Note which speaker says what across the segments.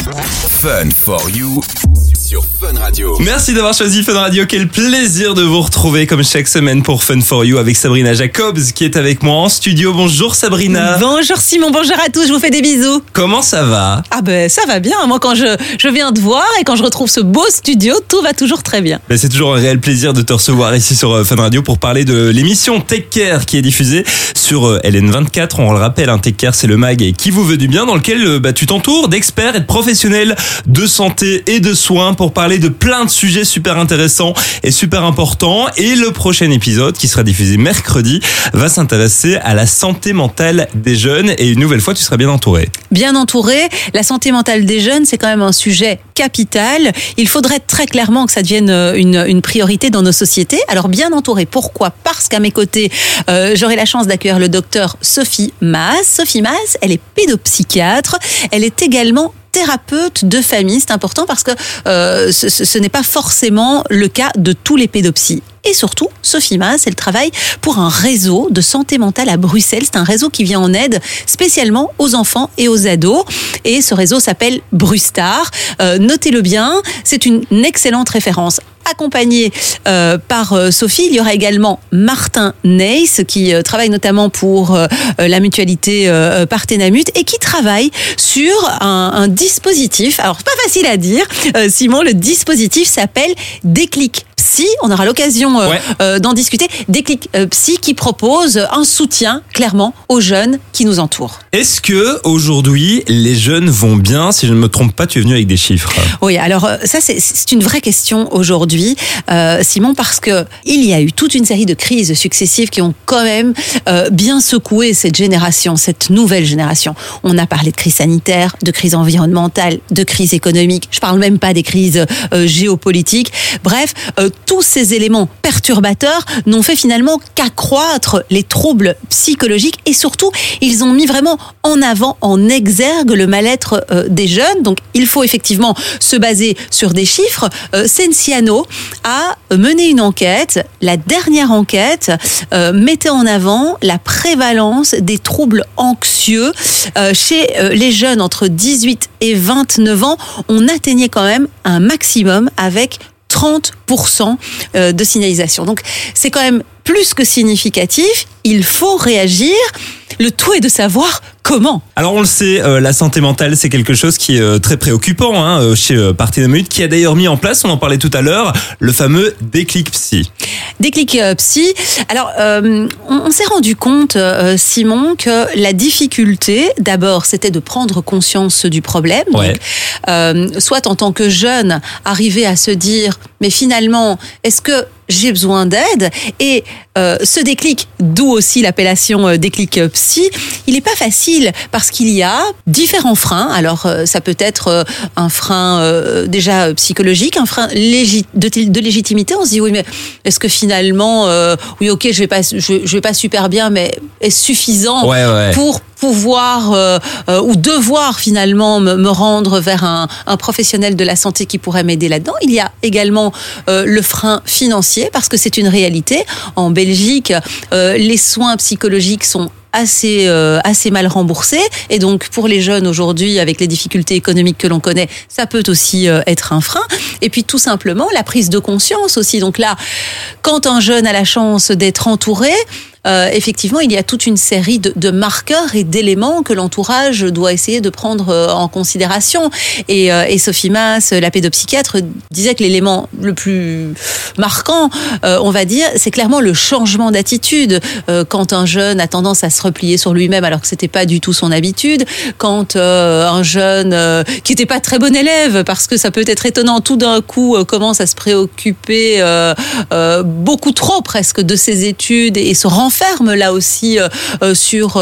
Speaker 1: Fun for you sur Fun Radio.
Speaker 2: Merci d'avoir choisi Fun Radio. Quel plaisir de vous retrouver comme chaque semaine pour Fun for You avec Sabrina Jacobs qui est avec moi en studio. Bonjour Sabrina.
Speaker 3: Bonjour Simon, bonjour à tous, je vous fais des bisous.
Speaker 2: Comment ça va ?
Speaker 3: Ah ben ça va bien, moi quand je viens te voir et quand je retrouve ce beau studio, tout va toujours très bien.
Speaker 2: C'est toujours un réel plaisir de te recevoir ici sur Fun Radio pour parler de l'émission Take Care qui est diffusée sur LN24. On le rappelle, Take Care c'est le mag qui vous veut du bien dans lequel tu t'entoures d'experts et de professionnels de santé et de soins pour parler de plein de sujets super intéressants et super importants. Et le prochain épisode qui sera diffusé mercredi va s'intéresser à la santé mentale des jeunes et une nouvelle fois tu seras bien entouré.
Speaker 3: Bien entouré, la santé mentale des jeunes c'est quand même un sujet capital. Il faudrait très clairement que ça devienne une priorité dans nos sociétés. Alors bien entouré, pourquoi ? Parce qu'à mes côtés, j'aurai la chance d'accueillir le docteur Sophie Maes. Sophie Maes, elle est pédopsychiatre, elle est également thérapeute de famille, c'est important parce que ce n'est pas forcément le cas de tous les pédopsies. Et surtout, Sophie Maes, elle travaille pour un réseau de santé mentale à Bruxelles. C'est un réseau qui vient en aide spécialement aux enfants et aux ados. Et ce réseau s'appelle Brustar. Notez-le bien, c'est une excellente référence. Accompagné par Sophie, il y aura également Martin Neis qui travaille notamment pour la mutualité Partenamut et qui travaille sur un dispositif. Alors, c'est pas facile à dire, Simon, le dispositif s'appelle Déclic Psy. On aura l'occasion d'en discuter. Déclic Psy qui propose un soutien clairement aux jeunes qui nous entourent.
Speaker 2: Est-ce que aujourd'hui les jeunes vont bien ? Si je ne me trompe pas, tu es venu avec des chiffres.
Speaker 3: Oui, alors ça c'est une vraie question aujourd'hui, Simon, parce que il y a eu toute une série de crises successives qui ont quand même bien secoué cette génération, cette nouvelle génération. On a parlé de crise sanitaire, de crise environnementale, de crise économique. Je parle même pas des crises géopolitiques. Bref, tous ces éléments perturbateurs n'ont fait finalement qu'accroître les troubles psychologiques et surtout, ils ont mis vraiment en avant, en exergue le mal-être des jeunes. Donc, il faut effectivement se baser sur des chiffres. Scienziano a mené une enquête. La dernière enquête mettait en avant la prévalence des troubles anxieux chez les jeunes entre 18 et 29 ans. On atteignait quand même un maximum avec 30% de signalisation. Donc, c'est quand même plus que significatif. Il faut réagir. Le tout est de savoir comment.
Speaker 2: Alors on le sait, la santé mentale c'est quelque chose qui est très préoccupant chez Partenamut, qui a d'ailleurs mis en place, on en parlait tout à l'heure, le fameux Déclic Psy.
Speaker 3: Déclic Psy. Alors on s'est rendu compte, Simon, que la difficulté, d'abord, c'était de prendre conscience du problème.
Speaker 2: Ouais.
Speaker 3: Donc, soit en tant que jeune, arriver à se dire, mais finalement, est-ce que j'ai besoin d'aide ? Et ce déclic, d'où aussi l'appellation Déclic Psy, il n'est pas facile parce qu'il y a différents freins. Alors, ça peut être un frein déjà psychologique, un frein de légitimité. On se dit, oui, mais est-ce que finalement, oui, ok, je vais pas super bien, mais est-ce suffisant pour pouvoir ou devoir finalement me rendre vers un professionnel de la santé qui pourrait m'aider là-dedans. Il y a également le frein financier parce que c'est une réalité. En Belgique, les soins psychologiques sont assez mal remboursés et donc pour les jeunes aujourd'hui avec les difficultés économiques que l'on connaît, ça peut aussi être un frein. Et puis tout simplement la prise de conscience aussi. Donc là, quand un jeune a la chance d'être entouré, effectivement, il y a toute une série de marqueurs et d'éléments que l'entourage doit essayer de prendre en considération. Et Sophie Maes, la pédopsychiatre, disait que l'élément le plus marquant, on va dire, c'est clairement le changement d'attitude. Quand un jeune a tendance à se replier sur lui-même alors que c'était pas du tout son habitude, quand un jeune qui était pas très bon élève, parce que ça peut être étonnant, tout d'un coup commence à se préoccuper beaucoup trop presque de ses études et se renferme là aussi sur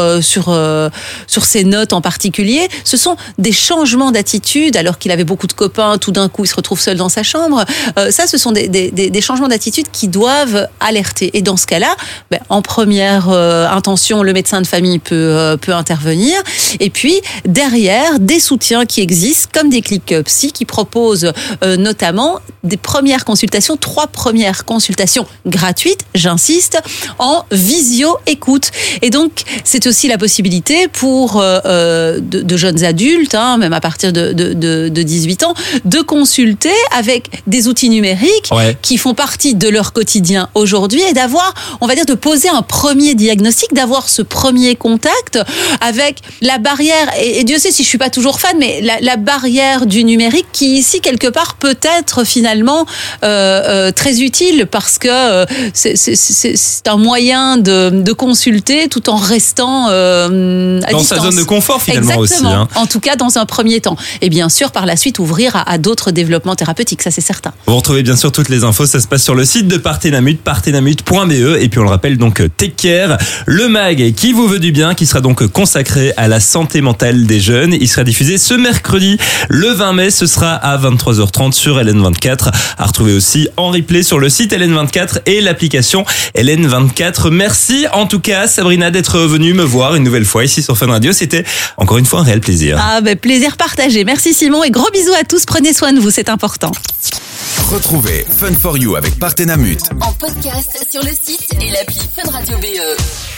Speaker 3: ses notes en particulier. Ce sont des changements d'attitude alors qu'il avait beaucoup de copains, tout d'un coup il se retrouve seul dans sa chambre. Ça, ce sont des changements d'attitude qui doivent alerter. Et dans ce cas-là, en première intention, le médecin médecin de famille peut intervenir. Et puis derrière, des soutiens qui existent comme Déclic Psy qui proposent notamment des premières consultations, 3 premières consultations gratuites, j'insiste, en visio-écoute. Et donc, c'est aussi la possibilité pour de jeunes adultes, même à partir de 18 ans, de consulter avec des outils numériques qui font partie de leur quotidien aujourd'hui et d'avoir, on va dire, de poser un premier diagnostic, d'avoir ce premier contact avec la barrière, et Dieu sait si je suis pas toujours fan, mais la barrière du numérique qui ici, quelque part, peut être finalement très utile parce que c'est un moyen de consulter tout en restant à
Speaker 2: dans
Speaker 3: distance.
Speaker 2: sa zone de confort finalement.
Speaker 3: Exactement.
Speaker 2: Aussi.
Speaker 3: En tout cas, dans un premier temps. Et bien sûr, par la suite, ouvrir à d'autres développements thérapeutiques, ça c'est certain.
Speaker 2: Vous retrouvez bien sûr toutes les infos, ça se passe sur le site de Partenamut, partenamut.be. Et puis on le rappelle donc Take Care, le mag qui vous veut du bien, qui sera donc consacré à la santé mentale des jeunes. Il sera diffusé ce mercredi, le 20 mai, ce sera à 23h30 sur LN24. À retrouver aussi en replay sur le site LN24 et l'application LN24. Merci en tout cas Sabrina d'être venue me voir une nouvelle fois ici sur Fun Radio. C'était encore une fois un réel plaisir.
Speaker 3: Plaisir partagé. Merci Simon et gros bisous à tous. Prenez soin de vous, c'est important.
Speaker 1: Retrouvez Fun for You avec Partenamut
Speaker 4: en podcast sur le site et l'appli Fun Radio BE.